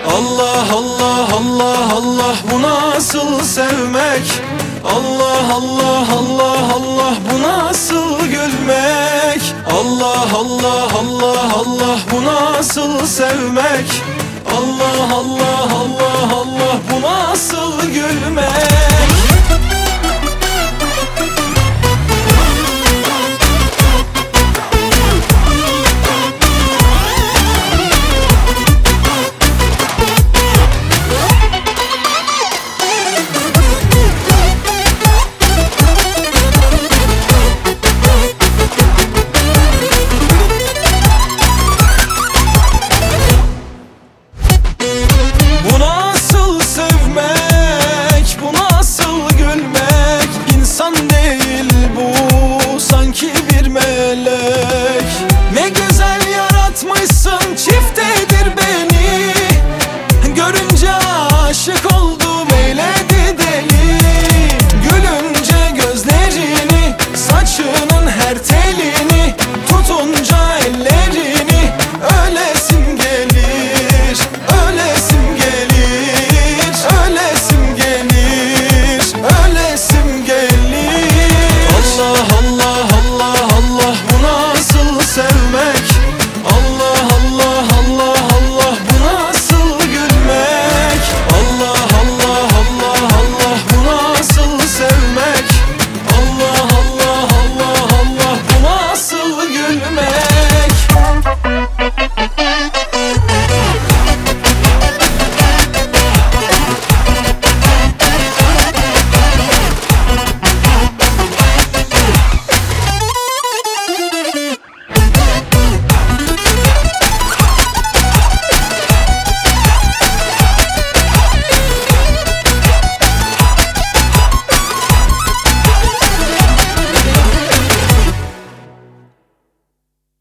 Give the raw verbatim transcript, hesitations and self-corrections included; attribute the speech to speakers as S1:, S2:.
S1: Allah Allah Allah Allah, bu nasıl sevmek? Allah Allah Allah Allah, bu nasıl gülmek? Allah Allah Allah Allah, bu nasıl sevmek? Allah Allah Allah Allah, bu nasıl gülmek?